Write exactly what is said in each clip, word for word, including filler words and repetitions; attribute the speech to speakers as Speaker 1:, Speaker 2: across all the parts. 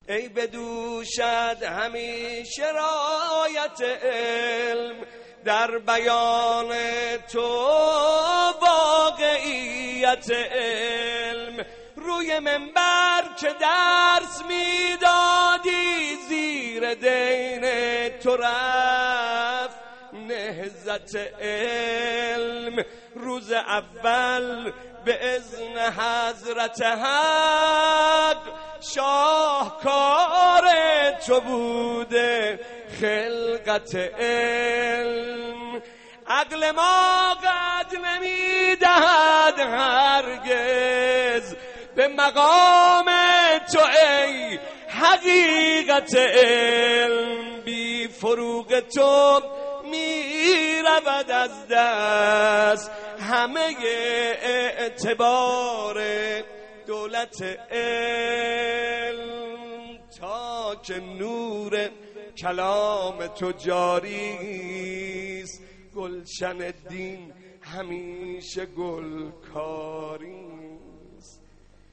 Speaker 1: ای بدوشد همیشه رایت علم، در بیان تو واقعیت علم. روی منبر که درس میدادی زیر دین تو رفت نهضت علم. روز اول به اذن حضرت حق شاهکار تو بوده خلقت علم. عقل ما قد نمیدهد هرگز به مقام تو ای حقیقت علم. بی فروغ تو می رود از دست همه اعتبار دولت علم. تا که نور کلام تو جاریست گلشن دین همیشه گلکاریست.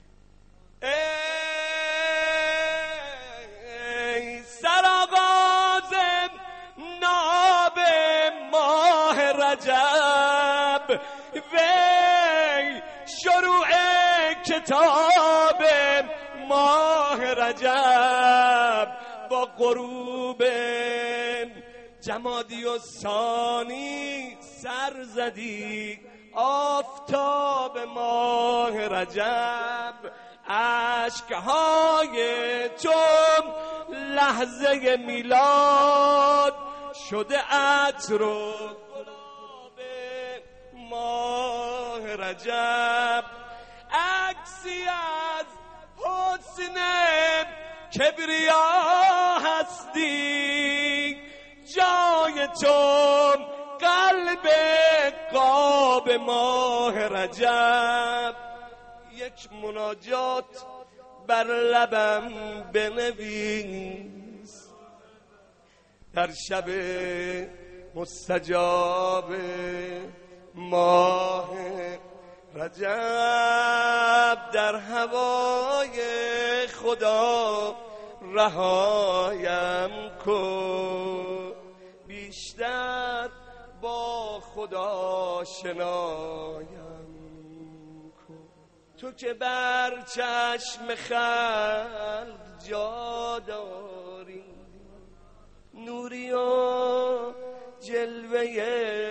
Speaker 1: ای سرآغاز ناب ماه رجب، وی شروع کتاب ماه رجب، با غروب جمادی و ثانی سر زدی آفتاب ماه رجب. اشکهای تو لحظه میلاد شده عطر و گلاب ماه رجب. عکسی از حسن کبریا هستی، جای تو قلب قاب ماه رجب. یک مناجات بر لبم بنویس در شب مستجاب ماه رجب. در هوای خدا رهایم کن، بیشتر با خدا شنایم کن. تو که بر چشم خلق جا داری، نوری و جلوه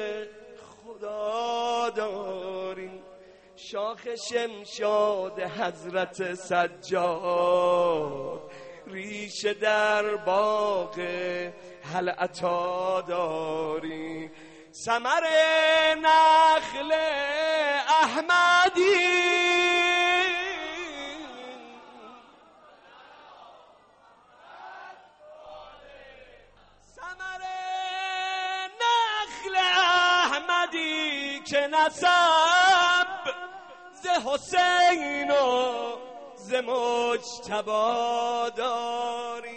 Speaker 1: خدا داری. شاخ شمشاد حضرت سجاد، ریشه در باغ هل عطا داری. ثمر نخل احمدی، ثمر نخل احمدی که نسب ز حسین و ز مجتبی داری.